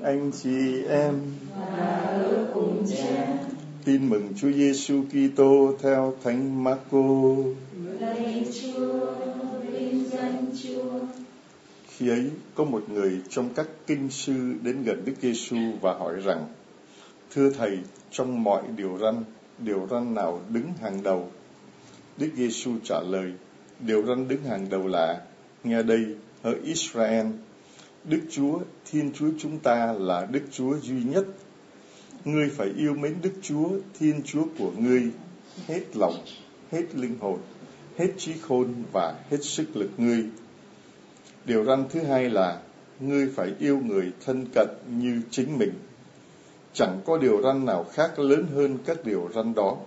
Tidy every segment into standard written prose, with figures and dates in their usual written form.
anh chị em. Tin mừng Chúa Giêsu Kitô theo Thánh Marco. Lạy Chúa, vinh danh Chúa. Khi ấy có một người trong các kinh sư đến gần Đức Giêsu và hỏi rằng: Thưa thầy, trong mọi điều răn nào đứng hàng đầu? Đức Giêsu trả lời: Điều răn đứng hàng đầu là: Nghe đây, hỡi Israel, Đức Chúa, Thiên Chúa chúng ta là Đức Chúa duy nhất. Ngươi phải yêu mến Đức Chúa, Thiên Chúa của ngươi hết lòng, hết linh hồn, hết trí khôn và hết sức lực ngươi. Điều răn thứ hai là: Ngươi phải yêu người thân cận như chính mình. Chẳng có điều răn nào khác lớn hơn các điều răn đó.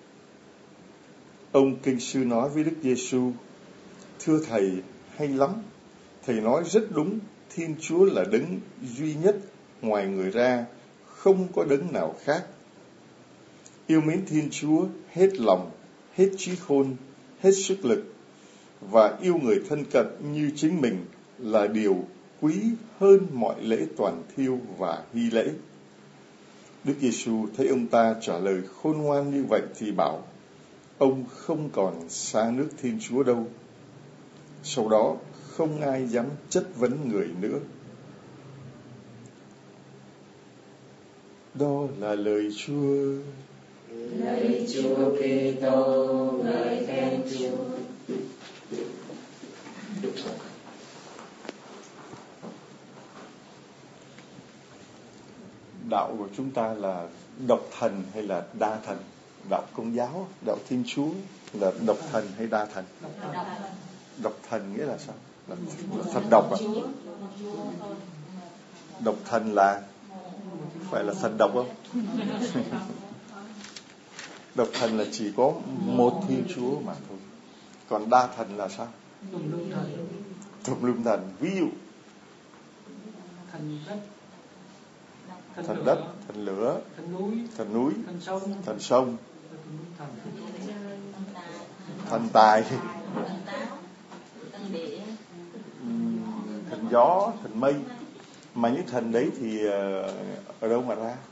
Ông kinh sư nói với Đức Giêsu: Thưa thầy, hay lắm. Thầy nói rất đúng. Thiên Chúa là đấng duy nhất, ngoài người ra không có đấng nào khác. Yêu mến Thiên Chúa hết lòng, hết trí khôn, hết sức lực và yêu người thân cận như chính mình là điều quý hơn mọi lễ toàn thiêu và hy lễ. Đức Giêsu thấy ông ta trả lời khôn ngoan như vậy thì bảo: Ông không còn xa nước Thiên Chúa đâu. Sau đó không ai dám chất vấn người nữa. Đó là lời Chúa. Lạy Chúa Kitô, ngợi khen Chúa. Đạo của chúng ta là độc thần hay là đa thần? Đạo Công giáo, đạo Thiên Chúa là độc thần hay đa thần? Độc thần nghĩa là sao? Là thần độc à? Độc thần là phải là thần độc không? Độc thần là chỉ có một Thiên Chúa mà thôi. Còn đa thần là sao? Tùm lum thần. Ví dụ thần đất, thần lửa, thần núi, thần sông, thần tài, thần gió, thần mây. Mà những thần đấy thì ở đâu mà ra?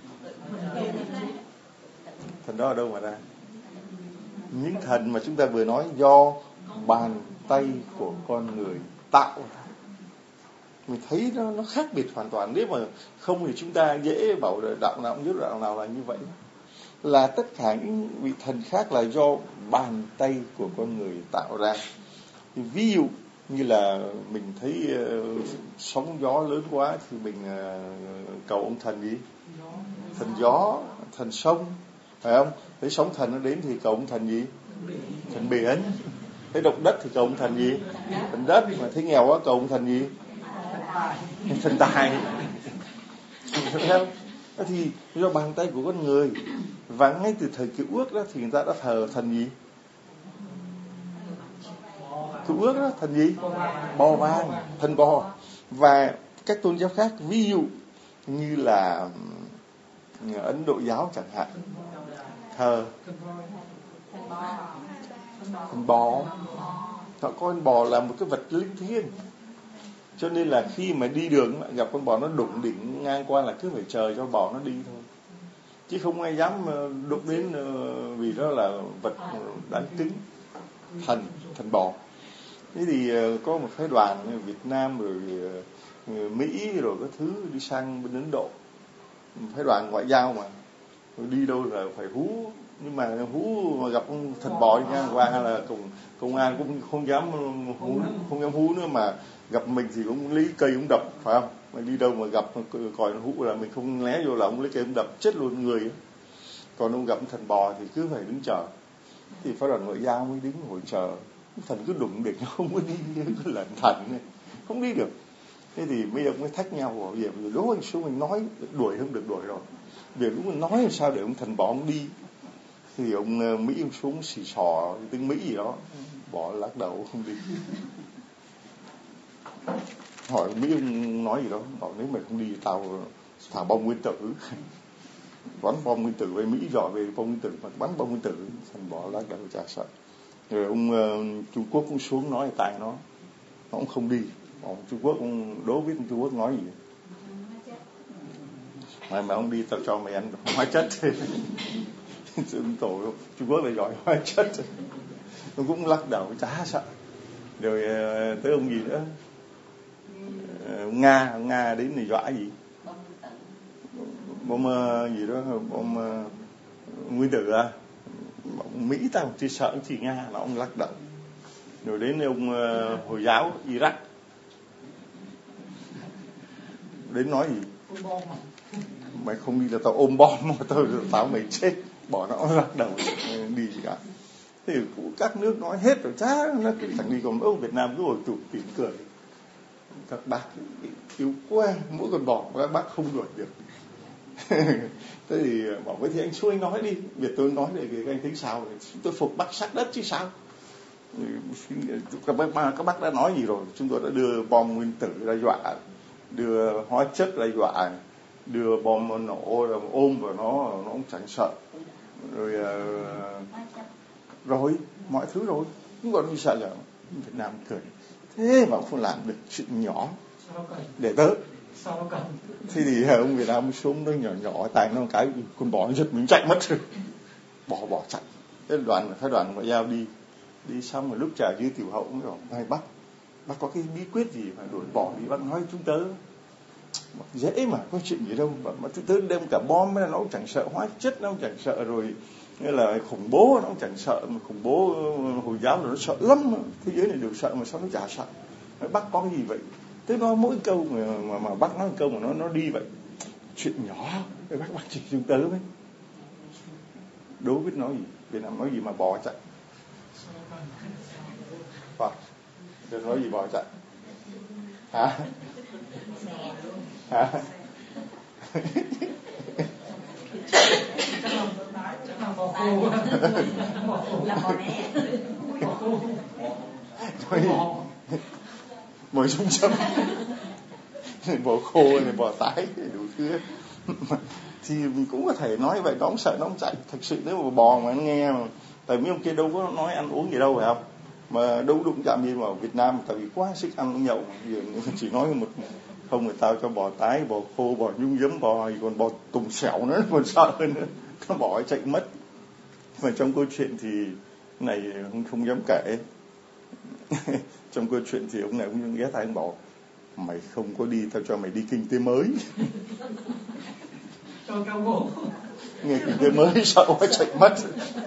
Thần đó ở đâu mà ra? Những thần mà chúng ta vừa nói do bàn tay của con người tạo ra. Mình thấy nó khác biệt hoàn toàn. Nếu mà không thì chúng ta dễ bảo đạo nào cũng biết đạo nào là như vậy. Là tất cả những vị thần khác là do bàn tay của con người tạo ra. Thì ví dụ như là mình thấy sóng gió lớn quá thì mình cầu ông thần gì? Thần gió, thần sông, phải không? Thấy sóng thần nó đến thì cầu ông thần gì? Thần biển. Thấy động đất thì cầu ông thần gì? Thần đất. Mà thấy nghèo quá cầu ông thần gì? Thần tài. Thấy không? Thì do bàn tay của con người. Và ngay từ thời Cựu Ước đó thì người ta đã thờ thần gì? Cựu Ước đó, thần gì? Bò vàng, thần bò. Và các tôn giáo khác, ví dụ như là Ấn Độ giáo chẳng hạn, thờ thần bò. Họ coi con bò là một cái vật linh thiêng. Cho nên là khi mà đi đường gặp con bò nó đụng đỉnh ngang qua là cứ phải chờ cho bò nó đi thôi. Chứ không ai dám đụng đến vì đó là vật đáng kính. Thần bò. Thế thì có một phái đoàn Việt Nam rồi Mỹ rồi các thứ đi sang bên Ấn Độ. Phái đoàn ngoại giao mà. Rồi đi đâu là phải hú. Nhưng mà hú mà gặp thần bò đi ngang qua là công an cũng không dám hú nữa, mà gặp mình thì cũng lấy cây cũng đập, phải không? Mà đi đâu mà gặp còi nó hú là mình không lé vô là ông lấy cây cũng đập chết luôn người ấy. Còn ông gặp thần bò thì cứ phải đứng chờ. Thì phái đoàn ngoại giao mới đứng ngồi chờ. Thần cứ đụng đỉnh không có đi, cứ lận thần này không đi được. Thế thì mấy ông mới thách nhau bảo về đố anh xuống mình nói đuổi không được đuổi rồi. Về lúc mình nói làm sao để ông thần bò ông đi. Thì ông Mỹ ông xuống xì xò tiếng Mỹ gì đó, bỏ lắc đầu không đi. Hỏi Mỹ ông nói gì đó, bảo nếu mày không đi tao thả bom nguyên tử. Bắn bom nguyên tử với Mỹ giỏi về bom nguyên tử, mà bắn bom nguyên tử thần bò lắc đầu chả sợ. Rồi ông Trung Quốc cũng xuống nói tại nó cũng không đi. Ông Trung Quốc cũng đố biết Trung Quốc nói gì. Mà ông đi tao cho mày ăn hóa chất. Tổ Trung Quốc lại gọi hóa chất. Tôi cũng lắc đầu chả sợ. Rồi tới ông gì nữa, Nga đến thì dọa gì, bom gì đó, bom nguyên tử à. Mỹ tao chưa sợ chỉ Nga là ông lắc đầu. Rồi đến ông Hồi giáo Iraq đến nói gì, mày không đi là tao ôm bom mà tao mày chết, bỏ nó lắc đầu đi gì cả. Thì các nước nói hết rồi, chả nó cứ thằng đi, còn ông Việt Nam cứ ngồi tủm tỉm cười. Các bác yếu quá, mỗi con bò các bác không đuổi được. Thế thì bảo với thì anh xuôi nói đi, Việt tôi nói để anh thấy sao, tôi phục bác sát đất chứ sao. Các bác đã nói gì rồi, chúng tôi đã đưa bom nguyên tử ra dọa, đưa hóa chất ra dọa, đưa bom nổ rồi ôm vào nó cũng chẳng sợ. Rồi mọi thứ rồi, không còn gì sợ nữa. Việt Nam cười, thế mà không làm được chuyện nhỏ để tớ. Thế thì ông Việt Nam xuống nó nhỏ tay nó cái con bò nó giật mình chạy mất rồi, bỏ chạy. Cái đoàn ngoại giao đi xong rồi lúc trả dưới tiểu hậu cũng bảo này bác có cái bí quyết gì mà đuổi bò đi, bác nói chúng tớ dễ mà, có chuyện gì đâu mà chúng tớ đem cả bom nó cũng chẳng sợ, hóa chất nó cũng chẳng sợ, rồi nghĩa là khủng bố nó cũng chẳng sợ, mà khủng bố Hồi giáo là nó sợ lắm, thế giới này đều sợ mà sao nó chả sợ. Bác có cái gì vậy? Thế nói mỗi câu mà bác nói một câu mà nó đi vậy, chuyện nhỏ. Cái bác chỉ chúng tớ đấy, đố biết nói gì, Việt Nam nói gì mà bò chạy. Đừng nói gì bò chạy hả? Chắc là bò khô. Là bò né. Mời trung châm. Bò khô này, bò tái đủ thứ. Thì mình cũng có thể nói vậy, nó không sợ nó không chạy. Thực sự nếu mà bò mà anh nghe mà, tại mấy ông kia đâu có nói ăn uống gì đâu phải không, mà đâu đụng chạm gì vào Việt Nam, tại vì quá sức ăn nhậu, chỉ nói một không, người ta cho bò tái, bò khô, bò nhung giấm, bò còn bò tùng xẻo nữa còn sợ hơn nữa, nó bỏ chạy mất. Mà trong câu chuyện thì này không dám kể. Trong câu chuyện thì ông này cũng ghé tay ông bảo mày không có đi, tao cho mày đi kinh tế mới. Nghe kinh tế mới sợ quá chạy mất.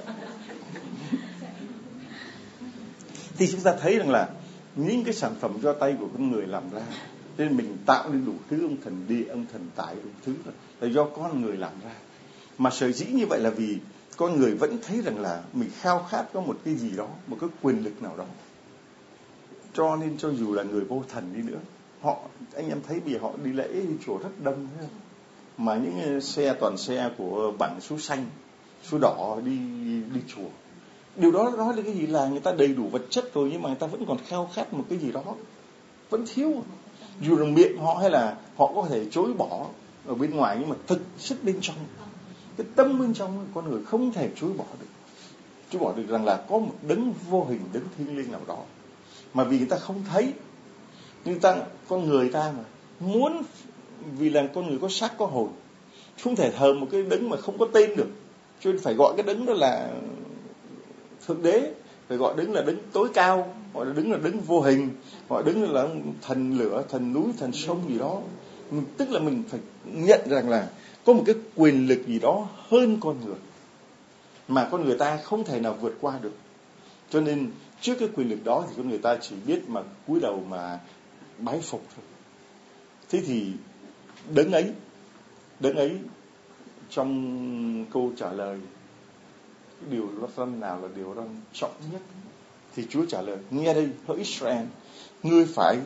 Thì chúng ta thấy rằng là những cái sản phẩm do tay của con người làm ra, nên mình tạo nên đủ thứ ông thần địa, ông thần tài, đủ thứ là do con người làm ra. Mà sở dĩ như vậy là vì con người vẫn thấy rằng là mình khao khát có một cái gì đó, một cái quyền lực nào đó. Cho nên cho dù là người vô thần đi nữa, anh em thấy bây giờ họ đi lễ đi chùa rất đông, thấy không? Mà những xe toàn xe của bảng số xanh, số đỏ đi chùa. Điều đó nói là cái gì, là người ta đầy đủ vật chất rồi nhưng mà người ta vẫn còn khao khát một cái gì đó, vẫn thiếu. Dù là miệng họ hay là họ có thể chối bỏ ở bên ngoài, nhưng mà thực chất bên trong, cái tâm bên trong con người không thể chối bỏ được rằng là có một đấng vô hình, đấng thiêng liêng nào đó, mà vì người ta không thấy. Nhưng con người ta mà muốn, vì là con người có xác có hồn, không thể thờ một cái đấng mà không có tên được, cho nên phải gọi cái đấng đó là thượng đế, phải gọi đấng là đấng tối cao, gọi là đấng vô hình, gọi đấng là thần lửa, thần núi, thần sông gì đó. Tức là mình phải nhận rằng là có một cái quyền lực gì đó hơn con người mà con người ta không thể nào vượt qua được. Cho nên trước cái quyền lực đó thì con người ta chỉ biết mà cúi đầu mà bái phục thôi. Thế thì đấng ấy trong câu trả lời, điều răn nào là điều răn trọng nhất, thì Chúa trả lời: nghe đây hỡi Israel, ngươi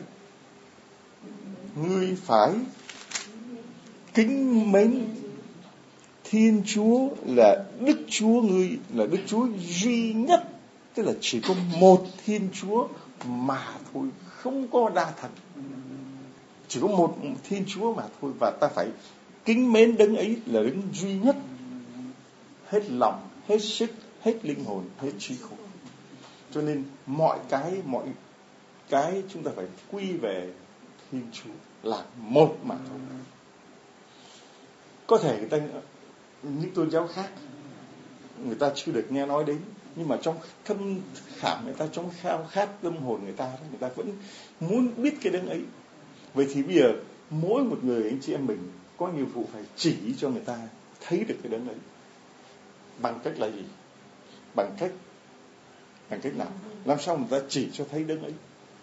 phải kính mến Thiên Chúa là Đức Chúa ngươi, là Đức Chúa duy nhất. Tức là chỉ có một Thiên Chúa mà thôi, không có đa thần, chỉ có một Thiên Chúa mà thôi. Và ta phải kính mến đấng ấy là đấng duy nhất, hết lòng, hết sức, hết linh hồn, hết trí khôn. Cho nên mọi cái chúng ta phải quy về Thiên Chúa là một mà thôi. Có thể người ta những tôn giáo khác người ta chưa được nghe nói đến, nhưng mà trong thâm khảm người ta, trong khao khát tâm hồn người ta vẫn muốn biết cái đấng ấy. Vậy thì bây giờ mỗi một người anh chị em mình có nhiệm vụ phải chỉ cho người ta thấy được cái đấng ấy. Bằng cách là gì? Bằng cách nào? Làm sao người ta chỉ cho thấy đấng ấy?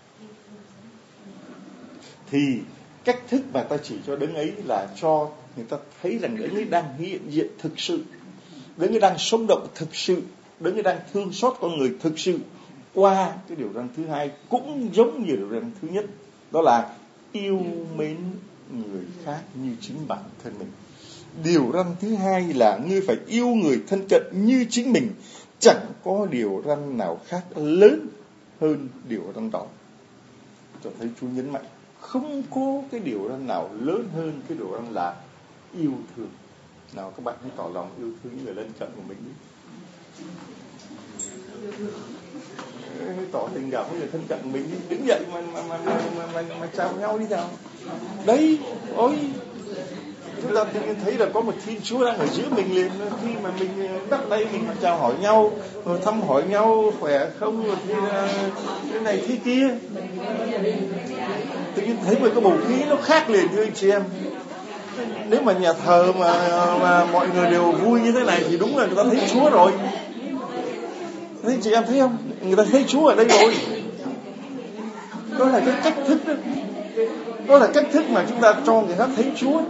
Thì cách thức mà ta chỉ cho đấng ấy là cho người ta thấy rằng đấng ấy đang hiện diện thực sự, đấng ấy đang sống động thực sự, đấng ấy đang thương xót con người thực sự, qua cái điều răn thứ hai cũng giống như điều răn thứ nhất, đó là yêu mến người khác như chính bản thân mình. Điều răn thứ hai là ngươi phải yêu người thân cận như chính mình. Chẳng có điều răn nào khác lớn hơn điều răn đó. Cho thấy Chúa nhấn mạnh không có cái điều răn nào lớn hơn cái điều răn là yêu thương. Nào các bạn hãy tỏ lòng yêu thương những người lân cận của mình đi. Hãy tỏ tình cảm với người thân cận của mình đi. Đứng dậy mà chào nhau đi nào. Đấy, ôi, chúng ta thấy là có một Thiên Chúa đang ở giữa mình liền. Khi mà mình bắt tay mình chào hỏi nhau, rồi thăm hỏi nhau khỏe không, rồi thì cái này thế kia, tự nhiên thấy một cái bầu khí nó khác liền thưa anh chị em. Nếu mà nhà thờ mà mọi người đều vui như thế này thì đúng là người ta thấy Chúa rồi. Thế chị em thấy không? Người ta thấy Chúa ở đây rồi. Đó là cái cách thức đó. Đó là cách thức mà chúng ta cho người khác thấy Chúa.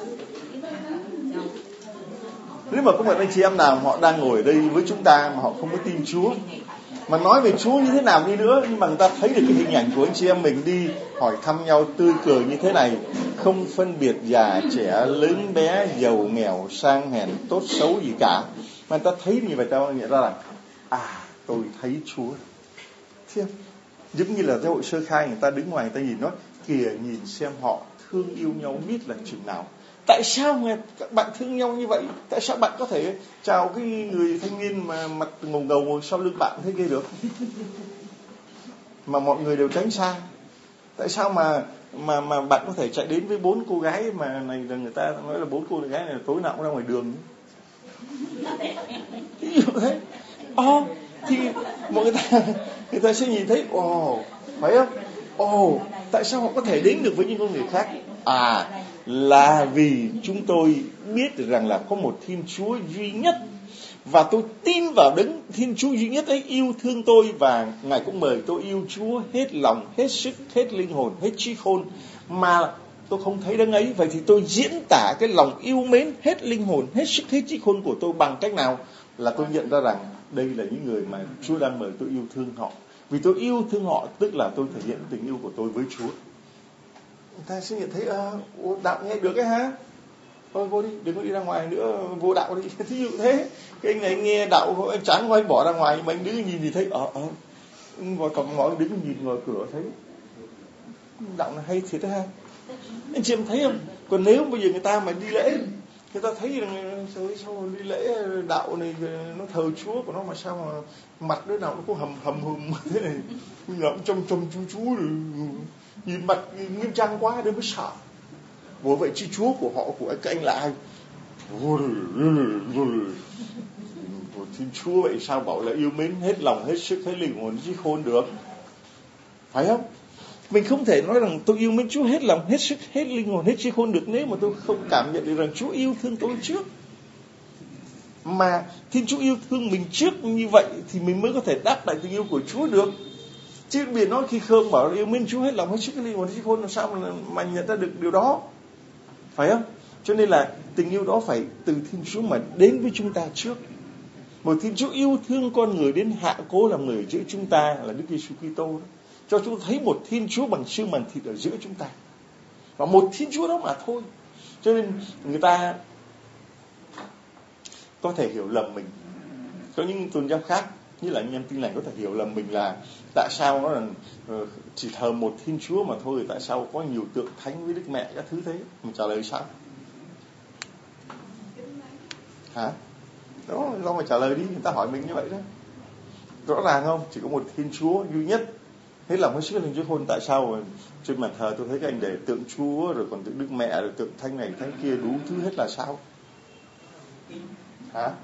Nếu mà có một anh chị em nào họ đang ngồi ở đây với chúng ta mà họ không có tin Chúa, mà nói về Chúa như thế nào đi nữa, nhưng mà người ta thấy được cái hình ảnh của anh chị em mình đi hỏi thăm nhau tươi cười như thế này, không phân biệt già trẻ, lớn bé, giàu nghèo, sang hèn, tốt xấu gì cả, mà người ta thấy như vậy, ta nhận ra là tôi thấy Chúa. Thế giống như là giáo hội sơ khai, người ta đứng ngoài người ta nhìn nói kìa, nhìn xem họ thương yêu nhau biết là chừng nào. Tại sao các bạn thương nhau như vậy? Tại sao bạn có thể chào cái người thanh niên mà mặt ngầu ngầu ngồi sau lưng bạn thế kia được, mà mọi người đều tránh xa? Tại sao mà bạn có thể chạy đến với 4 cô gái mà này là người ta nói là 4 cô gái này tối nào cũng ra ngoài đường? Ví dụ thế. Thì mọi người ta sẽ nhìn thấy phải không? Tại sao họ có thể đến được với những con người khác? Là vì chúng tôi biết được rằng là có một Thiên Chúa duy nhất, và tôi tin vào đấng Thiên Chúa duy nhất ấy yêu thương tôi, và Ngài cũng mời tôi yêu Chúa hết lòng, hết sức, hết linh hồn, hết trí khôn. Mà tôi không thấy đấng ấy, vậy thì tôi diễn tả cái lòng yêu mến hết linh hồn, hết sức, hết trí khôn của tôi bằng cách nào? Là tôi nhận ra rằng đây là những người mà Chúa đang mời tôi yêu thương họ. Vì tôi yêu thương họ, tức là tôi thể hiện tình yêu của tôi với Chúa. Người ta sẽ nhận thấy đạo nghe được ấy ha, thôi vô đi, đừng có đi ra ngoài nữa, vô đạo đi. Thí dụ thế, cái anh này nghe đạo anh chán quá, anh bỏ ra ngoài, mà anh đứng nhìn thì thấy ngồi cổng ngõ, đứng nhìn ngoài cửa thấy đạo này hay thiệt ha. Anh chị em thấy không? Còn nếu bây giờ người ta mà đi lễ, người ta thấy rằng sao đi lễ đạo này nó thờ Chúa của nó, mà sao mà mặt đứa nào nó cũng hầm hầm thế này, ngậm trong chú rồi, nhìn mặt nghiêm trang quá đến mới sợ. Bởi vậy chứ Chúa của họ, của các anh là ai? Thiên Chúa vậy sao bảo là yêu mến hết lòng, hết sức, hết linh hồn, trí khôn được? Phải không? Mình không thể nói rằng tôi yêu mến Chúa hết lòng, hết sức, hết linh hồn, hết trí khôn được nếu mà tôi không cảm nhận được rằng Chúa yêu thương tôi trước. Mà Thiên Chúa yêu thương mình trước như vậy thì mình mới có thể đáp lại tình yêu của Chúa được. Chứ biển nói khi Khương bảo yêu mến Chúa hết lòng, hết sức, hết linh hồn, hết trí khôn, làm sao mà nhận ra được điều đó? Phải không? Cho nên là tình yêu đó phải từ Thiên Chúa mà đến với chúng ta trước. Một Thiên Chúa yêu thương con người đến hạ cố làm người giữa chúng ta là Đức Giêsu Kitô đó. Cho chúng ta thấy một Thiên Chúa bằng xương bằng thịt ở giữa chúng ta, và một Thiên Chúa đó mà thôi. Cho nên người ta có thể hiểu lầm mình. Có những tôn giáo khác như là anh em Tin Lành có thể hiểu lầm mình là tại sao nó là chỉ thờ một Thiên Chúa mà thôi, tại sao có nhiều tượng thánh với Đức Mẹ các thứ thế? Mình trả lời sao? Hả? Đó, do mà trả lời đi, người ta hỏi mình như vậy đó. Rõ ràng không? Chỉ có một Thiên Chúa duy nhất, Hết lòng hết sức lên Chúa hôn. Tại sao trên bàn thờ tôi thấy các anh để tượng Chúa, rồi còn tượng Đức Mẹ, rồi tượng thánh này thánh kia, đủ thứ hết là sao? Hả?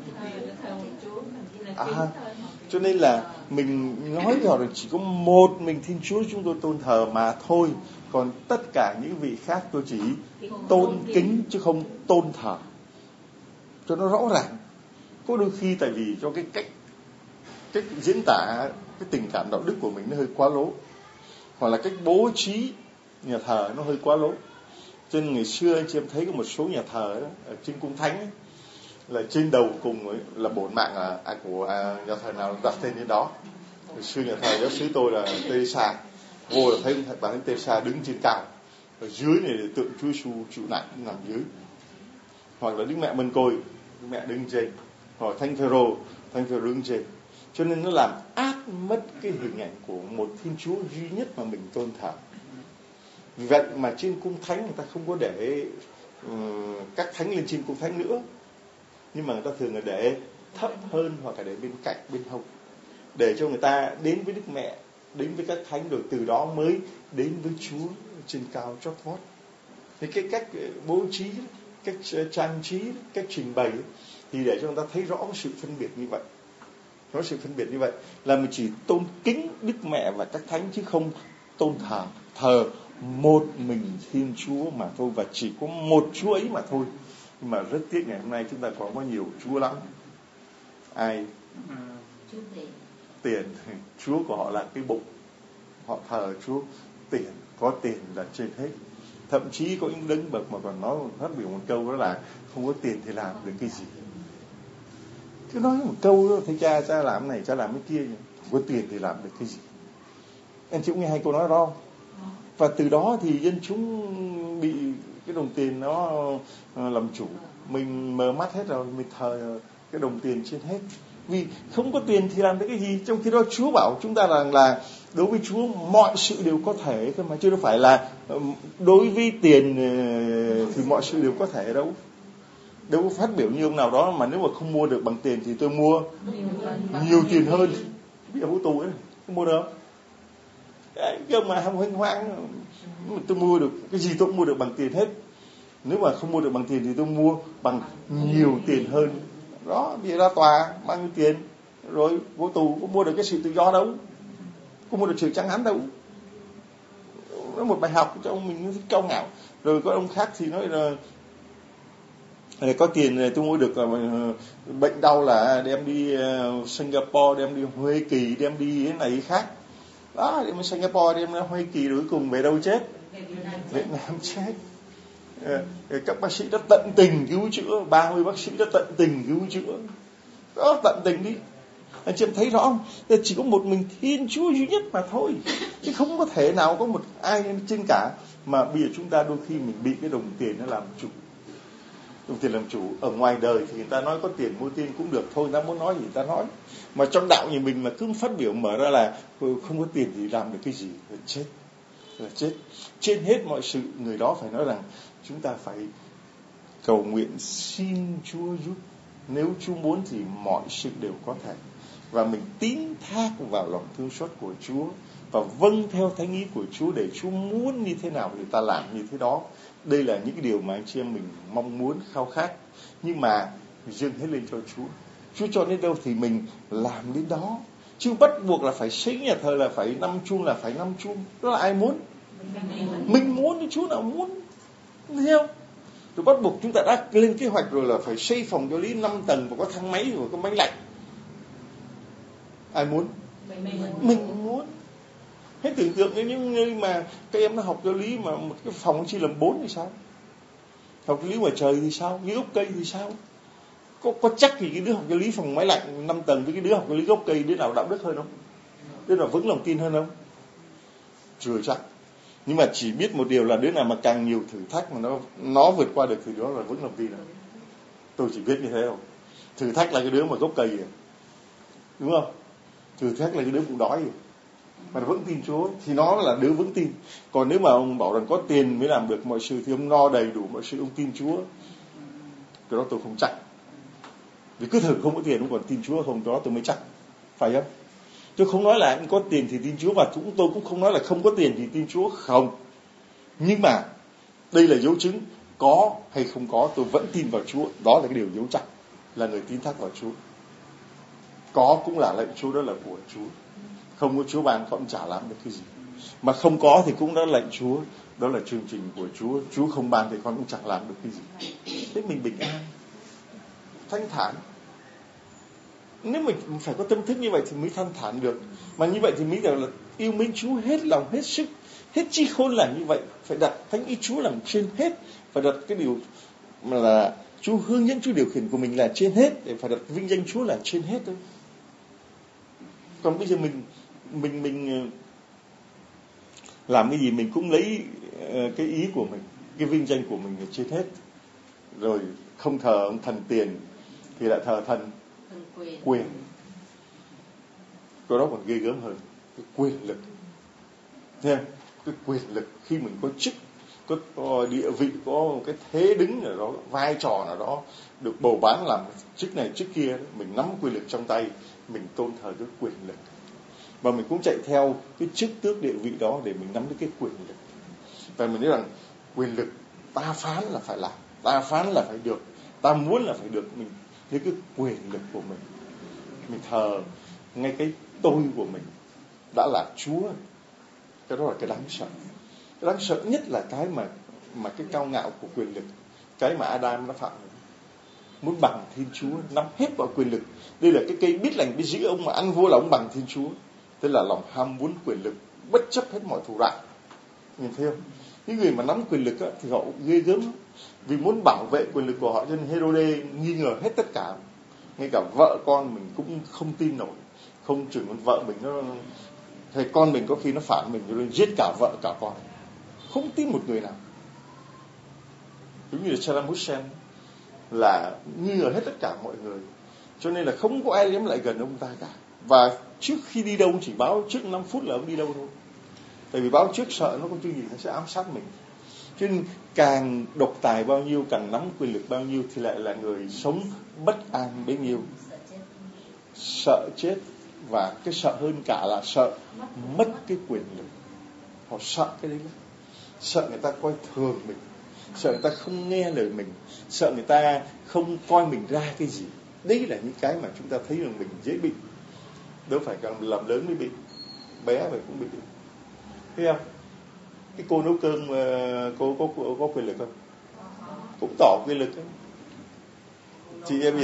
Cho nên là mình nói rằng chỉ có một mình Thiên Chúa chúng tôi tôn thờ mà thôi. Còn tất cả những vị khác tôi chỉ tôn kính chứ không tôn thờ, cho nó rõ ràng. Có đôi khi tại vì cho cái cách diễn tả cái tình cảm đạo đức của mình nó hơi quá lố, hoặc là cách bố trí nhà thờ nó hơi quá lố. Cho nên ngày xưa anh chị em thấy có một số nhà thờ đó, ở trên cung thánh ấy, là trên đầu cùng ấy, là bổn mạng của nhà thờ nào đặt tên đến đó. Ngày xưa nhà thờ giáo xứ tôi là Teresa, vô là thấy bà thánh Teresa đứng trên cao, ở dưới này là tượng Chúa Giêsu chịu nạn nằm dưới, hoặc là Đức Mẹ Mân Côi, Đức Mẹ đứng trên, hoặc Thánh Phêrô đứng trên. Cho nên nó làm át mất cái hình ảnh của một Thiên Chúa duy nhất mà mình tôn thờ. Vì vậy mà trên cung thánh người ta không có để các thánh lên trên cung thánh nữa, nhưng mà người ta thường là để thấp hơn, hoặc là để bên cạnh, bên hông, để cho người ta đến với Đức Mẹ, đến với các thánh, rồi từ đó mới đến với Chúa trên cao chót vót. Thì cái cách bố trí, cách trang trí, cách trình bày thì để cho người ta thấy rõ sự phân biệt như vậy. Có sự phân biệt như vậy là mình chỉ tôn kính Đức Mẹ và các thánh, chứ không tôn thờ một mình Thiên Chúa mà thôi, và chỉ có một Chúa ấy mà thôi. Nhưng mà rất tiếc ngày hôm nay chúng ta có nhiều Chúa lắm. Ai? Tiền. Chúa của họ là cái bụng. Họ thờ Chúa tiền, có tiền là trên hết. Thậm chí có những đấng bậc mà còn nói phát biểu một câu đó là không có tiền thì làm được cái gì. Cứ nói một câu đó, thấy cha làm này, cha làm cái kia, không có tiền thì làm được cái gì. Anh chị cũng nghe hay câu nói đó không? Và từ đó thì dân chúng bị cái đồng tiền nó làm chủ. Mình mở mắt hết rồi, mình thờ cái đồng tiền trên hết. Vì không có tiền thì làm được cái gì. Trong khi đó Chúa bảo chúng ta rằng là đối với Chúa mọi sự đều có thể cơ mà, chứ đâu phải là đối với tiền thì mọi sự đều có thể đâu. Đâu có phát biểu như ông nào đó mà nếu mà không mua được bằng tiền thì tôi mua nhiều tiền hơn. Bây giờ hữu tù ấy, không mua được. Cái ông mà hoang hoang, tôi mua được cái gì tôi cũng mua được bằng tiền hết. Nếu mà không mua được bằng tiền thì tôi mua bằng nhiều tiền hơn. Đó, bây giờ ra tòa bao nhiêu tiền, rồi vô tù có mua được cái sự tự do đâu, có mua được sự trắng hán đâu. Nó một bài học cho ông mình cao ngạo. Rồi có ông khác thì nói là có tiền tôi mua được bệnh đau là đem đi Singapore, đem đi Hoa Kỳ, đem đi cái này cái khác. Đó, đem đi Singapore, đem đi Hoa Kỳ, rồi cuối cùng về đâu chết? Việt Nam chết. Các bác sĩ đã tận tình cứu chữa, 30 bác sĩ đã tận tình cứu chữa. Đó, tận tình đi. Anh chị em thấy rõ không? Chỉ có một mình Thiên Chúa duy nhất mà thôi, chứ không có thể nào có một ai trên cả. Mà bây giờ chúng ta đôi khi mình bị cái đồng tiền nó làm chủ. Đồng tiền làm chủ. Ở ngoài đời thì người ta nói có tiền mua tiền cũng được thôi, người ta muốn nói gì người ta nói. Mà trong đạo nhà mình mà cứ phát biểu mở ra là không có tiền thì làm được cái gì, là chết. Là chết. Trên hết mọi sự, người đó phải nói rằng chúng ta phải cầu nguyện xin Chúa giúp. Nếu Chúa muốn thì mọi sự đều có thể. Và mình tín thác vào lòng thương xót của Chúa, và vâng theo thánh ý của Chúa, để Chúa muốn như thế nào thì ta làm như thế đó. Đây là những cái điều mà anh chị em mình mong muốn, khao khát. Nhưng mà dâng hết lên cho Chúa. Chúa cho đến đâu thì mình làm đến đó. Chứ bắt buộc là phải xây nhà thờ là phải 5 chuông là phải 5 chuông. Đó là ai muốn? Mình muốn thì Chúa nào muốn. Thấy không? Rồi bắt buộc chúng ta đã lên kế hoạch rồi là phải xây phòng giáo lý 5 tầng và có thang máy rồi có máy lạnh. Ai muốn? Mình muốn. Hãy tưởng tượng đến những nơi mà các em nó học giáo lý mà một cái phòng chỉ làm 4 thì sao? Học giáo lý ngoài trời thì sao? Dưới gốc cây thì sao? Có chắc thì cái đứa học giáo lý phòng máy lạnh 5 tầng với cái đứa học giáo lý gốc cây đứa nào đạo đức hơn không? Đứa nào vững lòng tin hơn không? Chưa chắc. Nhưng mà chỉ biết một điều là đứa nào mà càng nhiều thử thách mà nó vượt qua được thì đó là vững lòng tin. Tôi chỉ biết như thế thôi. Thử thách là cái đứa mà gốc cây rồi. Đúng không? Thử thách là cái đứa cũng đói rồi. Mà vững tin Chúa thì nó là đứa vững tin. Còn nếu mà ông bảo rằng có tiền mới làm được mọi sự thì ông no đầy đủ mọi sự, ông tin Chúa, cái đó tôi không chắc. Vì cứ thử không có tiền ông còn tin Chúa không, đó tôi mới chắc. Phải không? Tôi không nói là anh có tiền thì tin Chúa, và tôi cũng không nói là không có tiền thì tin Chúa, không. Nhưng mà đây là dấu chứng, có hay không có tôi vẫn tin vào Chúa. Đó là cái điều dấu chắc, là người tín thác vào Chúa. Có cũng là lệnh Chúa, đó là của Chúa. Không có Chúa ban con chả làm được cái gì. Mà không có thì cũng đã lệnh Chúa, đó là chương trình của Chúa. Chúa không ban thì con cũng chẳng làm được cái gì. Thế mình bình an, thanh thản. Nếu mình phải có tâm thức như vậy thì mới thanh thản được. Mà như vậy thì mới là yêu mến Chúa hết lòng, hết sức, hết trí khôn là như vậy. Phải đặt thánh ý Chúa làm trên hết. Phải đặt cái điều mà là Chúa hướng dẫn, Chúa điều khiển của mình là trên hết. Để phải đặt vinh danh Chúa là trên hết thôi. Còn bây giờ mình làm cái gì mình cũng lấy cái ý của mình, cái vinh danh của mình là trên hết. Rồi không thờ ông thần tiền thì lại thờ thần quyền. Cái đó còn ghê gớm hơn, cái quyền lực. Nghe, cái quyền lực khi mình có chức, có địa vị, có một cái thế đứng nào đó, vai trò nào đó, được bầu bán làm chức này chức kia, mình nắm quyền lực trong tay, mình tôn thờ cái quyền lực. Và mình cũng chạy theo cái chức tước địa vị đó để mình nắm được cái quyền lực. Và mình nói rằng quyền lực ta phán là phải làm, ta phán là phải được, ta muốn là phải được. Mình thấy cái quyền lực của mình thờ ngay cái tôi của mình đã là Chúa. Cái đó là cái đáng sợ. Cái đáng sợ nhất là cái mà cái cao ngạo của quyền lực, cái mà Adam nó phạm. Muốn bằng Thiên Chúa, nắm hết mọi quyền lực. Đây là cái cây biết lành biết dữ, ông mà ăn vô là ông bằng Thiên Chúa. Thế là lòng ham muốn quyền lực, bất chấp hết mọi thủ đoạn. Nhìn thấy không? Những người mà nắm quyền lực á, thì họ ghê gớm lắm. Vì muốn bảo vệ quyền lực của họ, cho nên Herode nghi ngờ hết tất cả. Ngay cả vợ con mình cũng không tin nổi. Không chừng con vợ mình nó, hay con mình có khi nó phản mình, cho nên giết cả vợ cả con. Không tin một người nào. Giống như là Saddam Hussein, là nghi ngờ hết tất cả mọi người, cho nên là không có ai dám lại gần ông ta cả. Và trước khi đi đâu chỉ báo trước 5 phút là ông đi đâu thôi. Tại vì báo trước sợ nó có chuyện gì nó sẽ ám sát mình. Cho nên càng độc tài bao nhiêu, càng nắm quyền lực bao nhiêu thì lại là người sống bất an bấy nhiêu. Sợ chết, và cái sợ hơn cả là sợ mất cái quyền lực. Họ sợ cái đấy lắm. Sợ người ta coi thường mình, sợ người ta không nghe lời mình, sợ người ta không coi mình ra cái gì. Đấy là những cái mà chúng ta thấy rằng mình dễ bị. Đâu phải càng làm lớn mới bị, bé phải cũng bị. Thấy không? Cái cô nấu cơm, cô có quyền lực không? Cũng tỏ quyền lực ấy. Chị em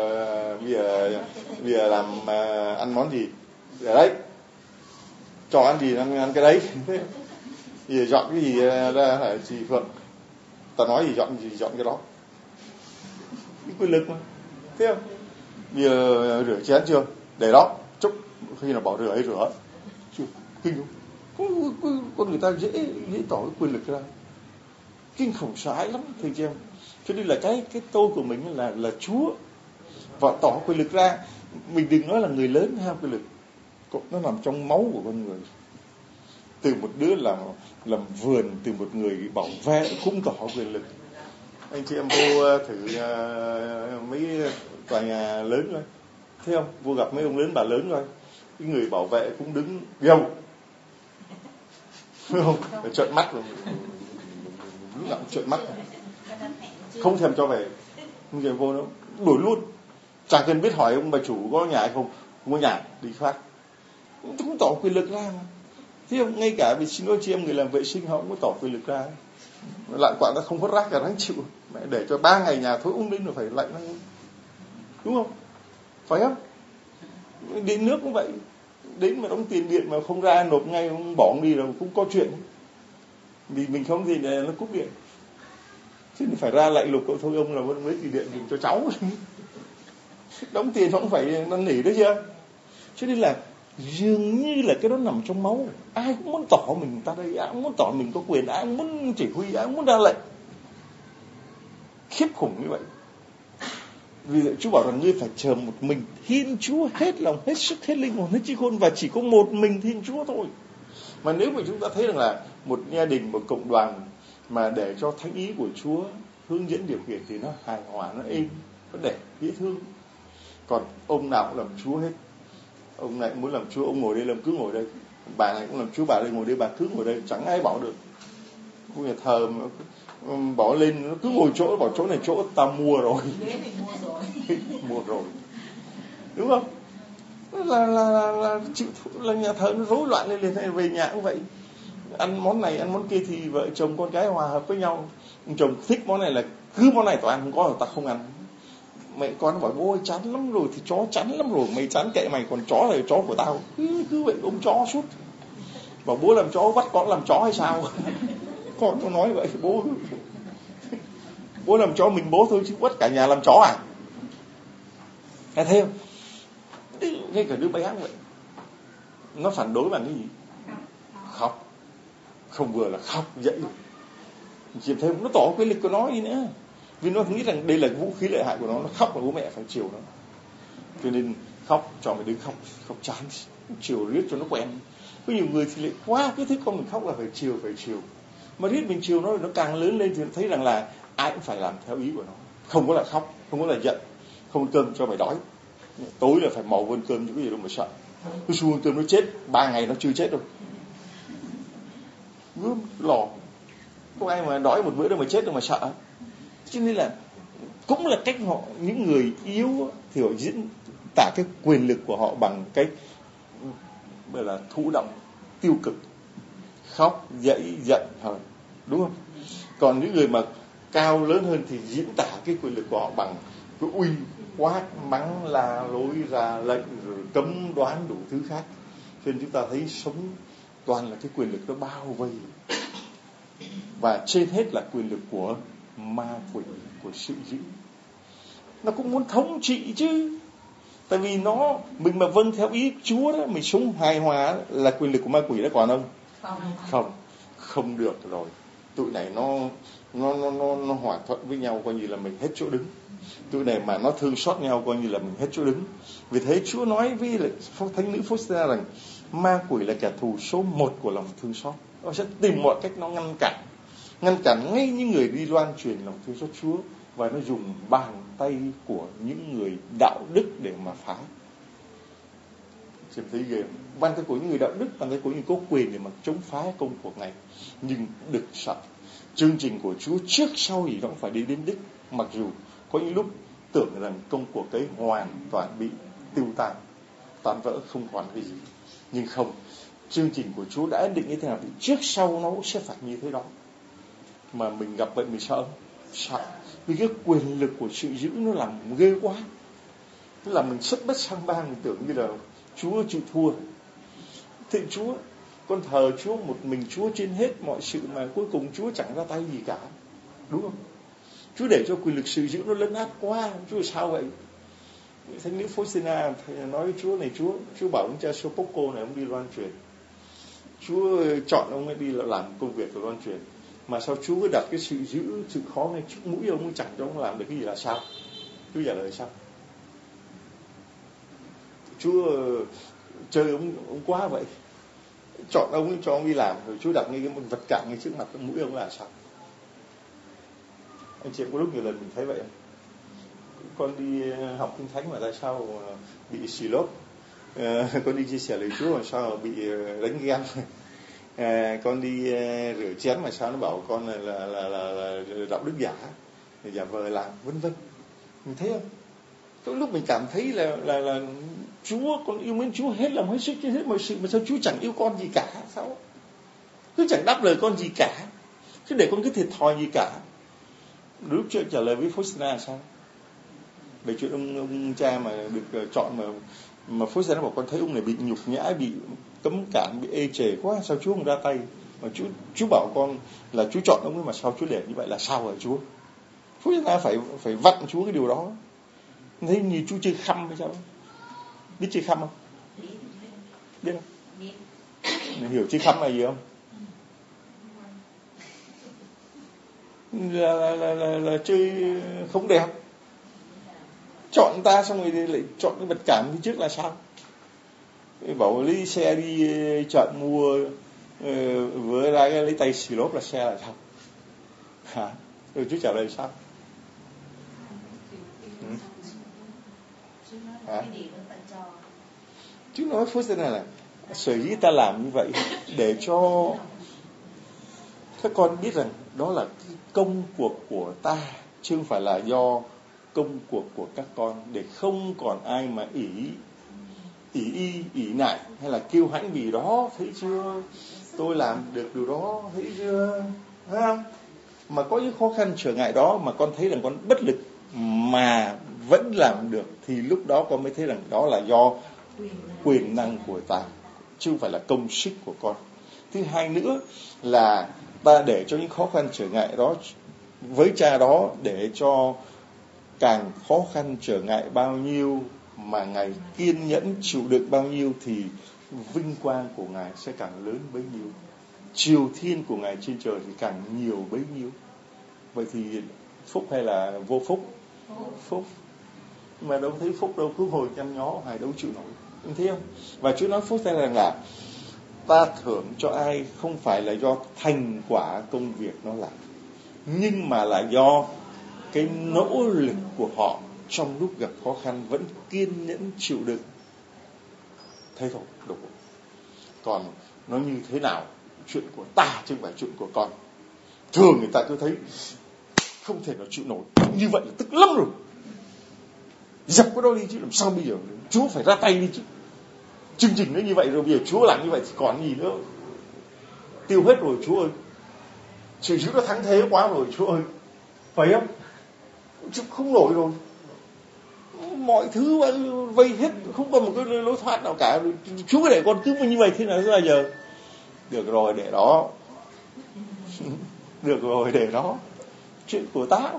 bây giờ làm ăn món gì? Ở đấy, cho ăn gì ăn cái đấy. Bây giờ dọn cái gì ra hả chị Phượng? Ta nói gì dọn cái đó. Cái quyền lực mà. Thấy không? Bây giờ rửa chén chưa? Để đó, chúc khi nào bỏ rửa hay rửa. Kinh không? Con người ta dễ tỏ cái quyền lực ra. Kinh khủng sái lắm thầy chị em. Cho nên là cái tôi của mình là Chúa. Và tỏ quyền lực ra. Mình đừng nói là người lớn hay quyền lực. Nó nằm trong máu của con người. Từ một đứa làm vườn, từ một người bảo vệ cũng tỏ quyền lực. Anh chị em vô thử mấy tòa nhà lớn coi, thấy không? Vô gặp mấy ông lớn bà lớn coi, cái người bảo vệ cũng đứng gâu, không? Trợn mắt rồi, lúc nào cũng trợn mắt, không thèm cho về. Bây giờ vô nó đuổi luôn, chẳng cần biết hỏi ông bà chủ có nhà hay không có nhà, đi phát. Cũng tỏ quyền lực ra mà. Thế không? Ngay cả vì xin lỗi chị em người làm vệ sinh họ cũng có tỏ quyền lực ra. Lạng quạng ta không vứt rác cả đáng chịu. Mẹ để cho 3 ngày nhà thối đến rồi phải lạnh lắm. Đúng không? Phải không? Điện nước cũng vậy. Đến mà đóng tiền điện mà không ra nộp ngay, không bỏ đi rồi cũng có chuyện. Vì mình không gì để nó cúp điện. Chứ phải ra lại lục cậu thôi ông là mấy tiền điện dùng cho cháu. Đóng tiền không phải năn nỉ đấy chưa? Cho nên là dường như là cái đó nằm trong máu. Ai cũng muốn tỏ mình ta đây, ai cũng muốn tỏ mình có quyền, ai cũng muốn chỉ huy, ai cũng muốn ra lệnh. Khiếp khủng như vậy. Vì vậy Chúa bảo rằng ngươi phải chờ một mình Thiên Chúa hết lòng, hết sức, hết linh hồn, hết trí khôn, và chỉ có một mình Thiên Chúa thôi. Mà nếu mà chúng ta thấy rằng là một gia đình, một cộng đoàn mà để cho thánh ý của Chúa hướng dẫn điều khiển thì nó hài hòa, nó êm, nó đẹp, dễ thương. Còn ông nào cũng làm Chúa hết. Ông này muốn làm Chúa, ông ngồi đây làm cứ ngồi đây. Bà này cũng làm Chúa, bà đây ngồi đây, bà cứ ngồi đây, chẳng ai bảo được. Khu nhà thờ mà bỏ lên nó cứ ngồi chỗ, bảo chỗ này chỗ tao mua rồi. Mua rồi. Đúng không? Là nhà thờ nó rối loạn lên liền. Hay về nhà cũng vậy, ăn món này ăn món kia thì vợ chồng con cái hòa hợp với nhau. Ông chồng thích món này là cứ món này tao ăn, không có là tao không ăn. Mẹ con nó bảo bố ơi chán lắm rồi, thì chó chán lắm rồi, mày chán kệ mày, còn chó là chó của tao. Cứ vậy ông chó suốt. Bảo bố làm chó bắt con làm chó hay sao? Con nó nói vậy. Bố làm chó mình bố thôi chứ bắt cả nhà làm chó à? Nghe thấy không? Ngay cả đứa bé cũng vậy, nó phản đối bằng cái gì? Khóc. Không vừa là khóc dậy. Chị thấy nó tỏ cái lịch của nó đi nữa, vì nó nghĩ rằng đây là vũ khí lợi hại của nó khóc là bố mẹ phải chiều nó. Cho nên khóc cho mày đứng khóc chán, chiều riết cho nó quen. Có nhiều người thì lại quá cứ thích con mình khóc là phải chiều. Mà riết mình chiều nó càng lớn lên thì nó thấy rằng là ai cũng phải làm theo ý của nó. Không có là khóc, không có là giận, không ăn cơm cho mày đói. Tối là phải mò vươn cơm chứ có gì đâu mà sợ. Cứ xu cơm nó chết 3 ngày nó chưa chết đâu. Gươm lò, không ai mà đói một bữa đâu mà chết đâu mà sợ. Cho nên là cũng là cách họ, những người yếu thì họ diễn tả cái quyền lực của họ bằng cách gọi là thụ động tiêu cực, khóc dậy giận thôi, đúng không? Còn những người mà cao lớn hơn thì diễn tả cái quyền lực của họ bằng cái uy quát mắng la lối ra lệnh rồi cấm đoán đủ thứ khác. Cho nên chúng ta thấy sống toàn là cái quyền lực nó bao vây, và trên hết là quyền lực của ma quỷ, của sự dữ. Nó cũng muốn thống trị chứ, tại vì mình mà vâng theo ý Chúa đó, mình sống hài hòa là quyền lực của ma quỷ đó, còn không được rồi. Tụi này nó hòa thuận với nhau coi như là mình hết chỗ đứng. Tụi này mà nó thương xót nhau coi như là mình hết chỗ đứng. Vì thế Chúa nói với thánh nữ Faustina rằng ma quỷ là kẻ thù số 1 của lòng thương xót. Nó sẽ tìm mọi cách nó ngăn cản ngay những người đi loan truyền lòng thương xót Chúa, và nó dùng bàn tay của những người đạo đức để mà phá. Chị thấy ghê, bàn tay của những người đạo đức, bàn tay của những có quyền để mà chống phá công cuộc này. Nhưng đừng sợ, chương trình của Chúa trước sau gì nó cũng phải đi đến đích. Mặc dù có những lúc tưởng rằng công cuộc ấy hoàn toàn bị tiêu tan vỡ, không còn cái gì, nhưng không, chương trình của Chúa đã định như thế nào thì trước sau nó cũng sẽ phải như thế đó. Mà mình gặp vậy mình sợ vì cái quyền lực của sự dữ nó làm ghê quá, nó làm mình sất bất sang bang, mình tưởng như là Chúa chịu thua. Thì Chúa, con thờ Chúa một mình Chúa trên hết mọi sự, mà cuối cùng Chúa chẳng ra tay gì cả, đúng không? Chúa để cho quyền lực sự dữ nó lấn át quá. Chúa sao vậy? Thánh nữ Faustina nói với Chúa này, Chúa bảo ông cha Sopoco này ông đi loan truyền, Chúa chọn ông ấy đi làm công việc của loan truyền, mà sao Chúa cứ đặt cái sự dữ, sự khó ngay trước mũi ông, chẳng cho ông làm được cái gì là sao? Chúa trả lời sao? Chúa chơi ông quá vậy, chọn ông ấy cho ông đi làm, rồi Chúa đặt ngay cái vật cản ngay trước mặt mũi ông là sao? Anh chị có lúc nhiều lần mình thấy vậy không? Con đi học kinh thánh mà tại sao bị xì lốp? Con đi chia sẻ lời Chúa mà sao bị đánh ghen? Con đi rửa chén mà sao nó bảo con là đạo đức giả vờ làm, vân vân. Mình thấy không? Có lúc mình cảm thấy là Chúa, con yêu mến Chúa hết lòng hết sức trên hết mọi sự, mà sao Chúa chẳng yêu con gì cả? Sao cứ chẳng đáp lời con gì cả, cứ để con cứ thiệt thòi gì cả? Lúc trước trả lời với Faustina sao? Về chuyện ông cha mà được chọn mà Faustina bảo con thấy ông này bị nhục nhã, bị cấm cản, bị ê chề quá, sao Chúa không ra tay? Mà Chúa bảo con là Chúa chọn ông ấy, mà sao Chúa để như vậy là sao hả Chúa? Faustina phải vặn Chúa cái điều đó. Thấy như Chúa chơi khăm hay sao? Biết chơi khăm không? Biết không? Mình hiểu chơi khăm là gì không? Là chơi không đẹp, chọn ta xong rồi lại chọn cái vật cản phía trước là sao? Bảo lấy xe đi chợ mua với lấy tay xì lốp là xe là sao? Hả? Rồi Chúa trả lời sao? Hả? Chúa nói phước thế này là sở dĩ ta làm như vậy để cho các con biết rằng đó là cái công cuộc của ta, chứ không phải là do công cuộc của các con, để không còn ai mà ỷ nại hay là kiêu hãnh vì đó, thấy chưa, tôi làm được điều đó, thấy chưa, thấy không? Mà có những khó khăn trở ngại đó mà con thấy rằng con bất lực mà vẫn làm được, thì lúc đó con mới thấy rằng đó là do quyền năng của ta, chứ không phải là công sức của con. Thứ hai nữa là ta để cho những khó khăn trở ngại đó với cha đó, để cho càng khó khăn trở ngại bao nhiêu mà Ngài kiên nhẫn chịu đựng bao nhiêu thì vinh quang của Ngài sẽ càng lớn bấy nhiêu, triều thiên của Ngài trên trời thì càng nhiều bấy nhiêu. Vậy thì phúc hay là vô phúc? Phúc. Mà đâu thấy phúc đâu, cứ hồi nhăn nhó hoài đâu chịu nổi, anh thấy không? Và Chúa nói phúc rằng là ta thưởng cho ai không phải là do thành quả công việc nó làm, nhưng mà là do cái nỗ lực của họ trong lúc gặp khó khăn vẫn kiên nhẫn chịu đựng. Thế thôi, đủ. Còn nó như thế nào, chuyện của ta chứ không phải chuyện của con. Thường người ta cứ thấy không thể nào chịu nổi, như vậy là tức lắm rồi, dập cái đó đi chứ làm sao bây giờ Chúa phải ra tay đi chứ. Chương trình nó như vậy rồi, bây giờ Chúa làm như vậy thì còn gì nữa, tiêu hết rồi Chúa ơi, Chúa đã thắng thế quá rồi Chúa ơi, phải không? Chứ không nổi rồi, mọi thứ vây hết, không có một cái lối thoát nào cả. Chúa để con cứ như vậy thế nào bây giờ? Được rồi, để đó. Được rồi, để đó. Chuyện của ta.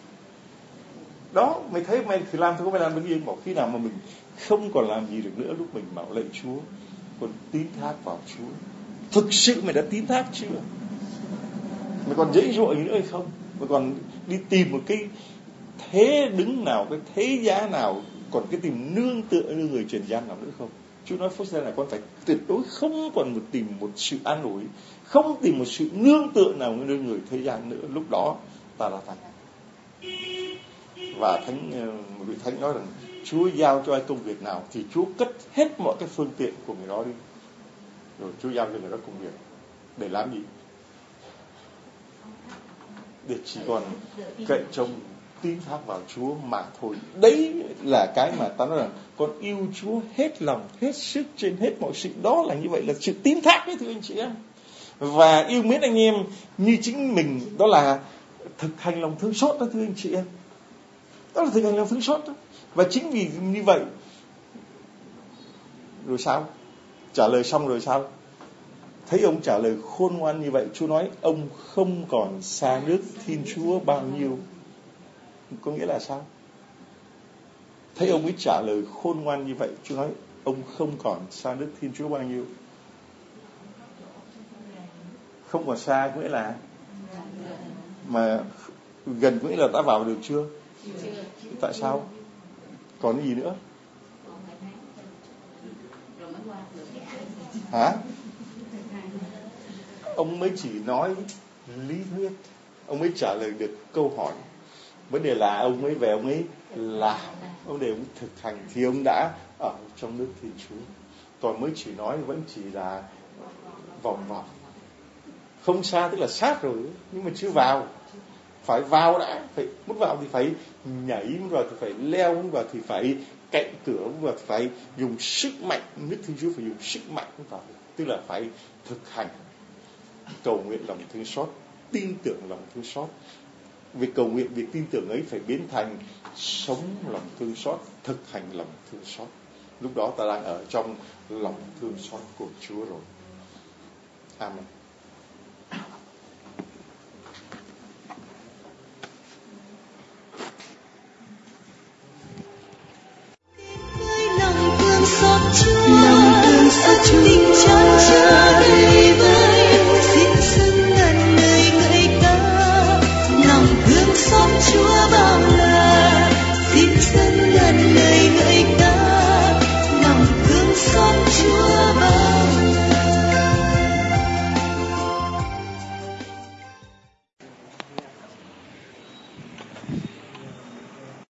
Đó, mày thấy mày thì làm thôi, mày làm được gì? Bảo khi nào mà mình không còn làm gì được nữa, lúc mình bảo lạy Chúa, còn tín thác vào Chúa. Thực sự mày đã tín thác chưa? Mày còn dễ dụa gì nữa hay không? Mày còn đi tìm một cái thế đứng nào, cái thế giá nào, còn cái tìm nương tựa như người trần gian nào nữa không? Chúa nói phúc ra là con phải tuyệt đối không còn tìm một sự an ủi, không tìm một sự nương tựa nào như người thế gian nữa. Lúc đó ta là thành. Và một vị thánh nói rằng Chúa giao cho ai công việc nào thì Chúa cất hết mọi cái phương tiện của người đó đi, rồi Chúa giao cho người đó công việc để làm gì? Để chỉ còn cậy trông tín thác vào Chúa mà thôi. Đấy là cái mà ta nói rằng con yêu Chúa hết lòng, hết sức, trên hết mọi sự. Đó là như vậy, là sự tín thác đấy, thưa anh chị em. Và yêu mến anh em như chính mình, đó là thực hành lòng thương xót đó, thưa anh chị em. Đó là thực hành lòng thương xót đó. Và chính vì như vậy, rồi sao? Trả lời xong rồi sao? Thấy ông trả lời khôn ngoan như vậy, Chúa nói ông không còn xa nước Thiên Chúa bao nhiêu. Có nghĩa là sao? Thấy ông ấy trả lời khôn ngoan như vậy, Chúa nói ông không còn xa nước Thiên Chúa bao nhiêu. Không còn xa có nghĩa là, mà gần có nghĩa là đã vào được chưa? Tại sao? Còn cái gì nữa? Hả? Ông mới chỉ nói lý thuyết, ông mới trả lời được câu hỏi. Vấn đề là ông ấy về, ông ấy làm, ông để ông thực hành thì ông đã ở trong nước Thiên Chúa. Còn mới chỉ nói vẫn chỉ là vòng vòng. Không xa tức là sát rồi, nhưng mà chưa vào. Phải vào đã, muốn vào thì phải nhảy, muốn vào thì phải leo, muốn vào thì phải cạnh cửa, muốn vào thì phải dùng sức mạnh. Nước Thiên Chúa phải dùng sức mạnh vào, tức là phải thực hành, cầu nguyện lòng thương xót, tin tưởng lòng thương xót. Việc cầu nguyện, việc tin tưởng ấy phải biến thành sống lòng thương xót, thực hành lòng thương xót. Lúc đó ta đang ở trong lòng thương xót của Chúa rồi. Amen. Lòng thương xót Chúa